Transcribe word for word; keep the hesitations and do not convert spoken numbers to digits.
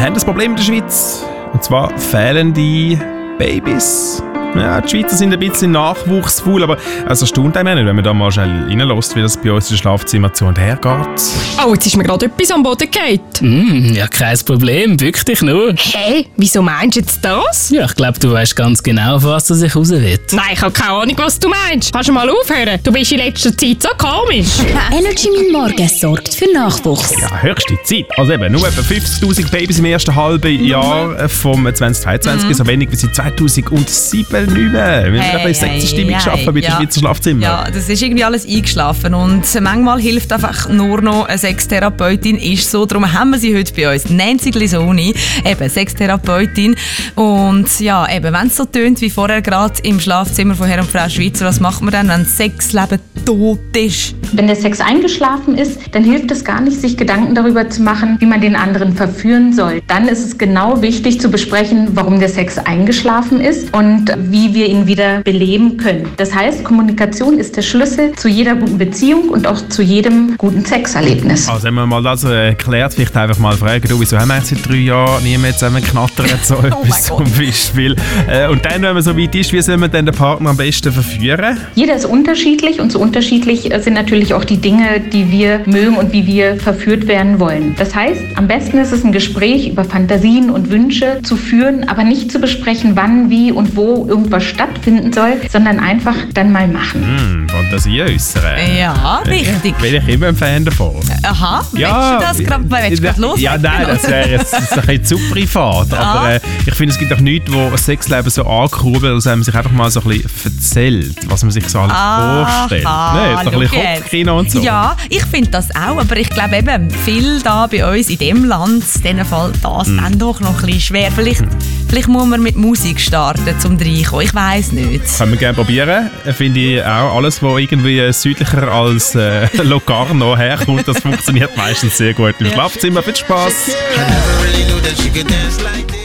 haben das Problem in der Schweiz. Und zwar fehlende Babys. Ja, die Schweizer sind ein bisschen nachwuchsfaul, aber es erstaunt einem nicht, wenn man da mal schnell reinlässt, wie das bei uns im Schlafzimmer zu und her geht. Oh, jetzt ist mir gerade etwas am Boden gefallen. Mm, ja, kein Problem, bück dich nur. Hä? Wieso meinst du jetzt das? Ja, ich glaube, du weißt ganz genau, auf was du sich raus willst. Nein, ich habe keine Ahnung, was du meinst. Kannst du mal aufhören? Du bist in letzter Zeit so komisch. Energy Mein Morgen sorgt für Nachwuchs. Ja, höchste Zeit. Also eben, nur etwa fünfzigtausend Babys im ersten halben Jahr vom zwanzig zweiundzwanzig, mhm. so wenig wie seit zweitausendsieben. Nicht mehr. Wir haben hey, eine Sechserstimmung hey, geschaffen hey, bei den ja. Schweizer Schlafzimmern. Ja, das ist irgendwie alles eingeschlafen und manchmal hilft einfach nur noch eine Sextherapeutin, ist so. Darum haben wir sie heute bei uns. Nancy Glisoni, eben Sextherapeutin. Und ja, eben, wenn es so tönt wie vorher gerade im Schlafzimmer von Herr und Frau Schweizer, was macht man dann, wenn das Sexleben tot ist? Wenn der Sex eingeschlafen ist, dann hilft es gar nicht, sich Gedanken darüber zu machen, wie man den anderen verführen soll. Dann ist es genau wichtig zu besprechen, warum der Sex eingeschlafen ist und wie wir ihn wieder beleben können. Das heißt, Kommunikation ist der Schlüssel zu jeder guten Beziehung und auch zu jedem guten Sexerlebnis. Also wenn man mal das erklärt, vielleicht einfach mal fragen, du, wieso haben wir jetzt seit drei Jahren nie mehr zusammen knattert, so etwas zum Beispiel. Und dann, wenn man so weit ist, wie soll man dann den Partner am besten verführen? Jeder ist unterschiedlich und so unterschiedlich sind natürlich auch die Dinge, die wir mögen und wie wir verführt werden wollen. Das heißt, am besten ist es, ein Gespräch über Fantasien und Wünsche zu führen, aber nicht zu besprechen, wann, wie und wo irgendwas stattfinden soll, sondern einfach dann mal machen. Mm, Fantasie äußern. Ja, richtig. Bin ich immer ein Fan davon. Aha, ja, willst du das gerade los? Ja, nein, das wäre jetzt das ist ein bisschen zu privat. Aber ah. äh, ich finde, es gibt auch nichts, wo das Sexleben so ankurbelt, als wenn man sich einfach mal so ein bisschen erzählt, was man sich so alles ah, vorstellt. Ah, nee, so ein bisschen Kopfkino und so. Ja, ich finde das auch, aber ich glaube eben, viel da bei uns in diesem Land, in diesem Fall das mm. dann doch noch ein bisschen schwer. Vielleicht, vielleicht muss man mit Musik starten, um reinkommen. Ich weiss nicht. Können wir gerne probieren. Finde ich auch, alles, was irgendwie südlicher als äh, Locarno herkommt, das funktioniert meistens sehr gut im Schlafzimmer. Viel Spaß!